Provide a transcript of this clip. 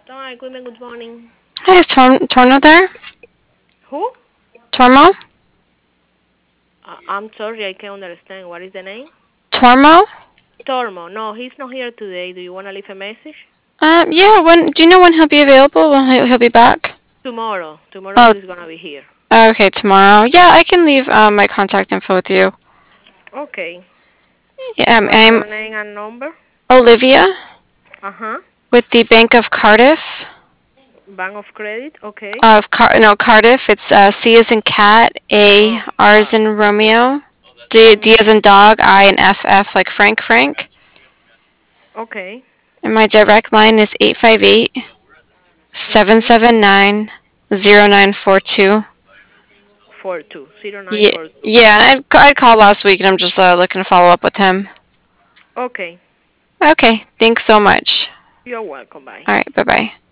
Hi, good morning. Hi, is Torno there? Who? Tormo? I'm sorry, I can't understand. What is the name? Tormo? Tormo. No, he's not here today. Do you want to leave a message? Yeah, do you know when he'll be available? When he'll be back? Tomorrow. Tomorrow Oh, he's gonna be here. okay, tomorrow. Yeah, I can leave my contact info with you. Okay. Yeah, What's I'm your name and number? Olivia Uh huh. with the Bank of Cardiff. Bank of Credit. Okay. No, Cardiff. It's C as in cat, A, Oh. R as in Romeo, D Mhm. as in dog, I and F like Frank. Okay. And my direct line is 858 seven Mhm. seven nine 0942. 420942. Yeah. I'd called last week, and I'm just looking to follow up with him. Okay. Okay, thanks so much. You're welcome. Bye. All right, bye bye.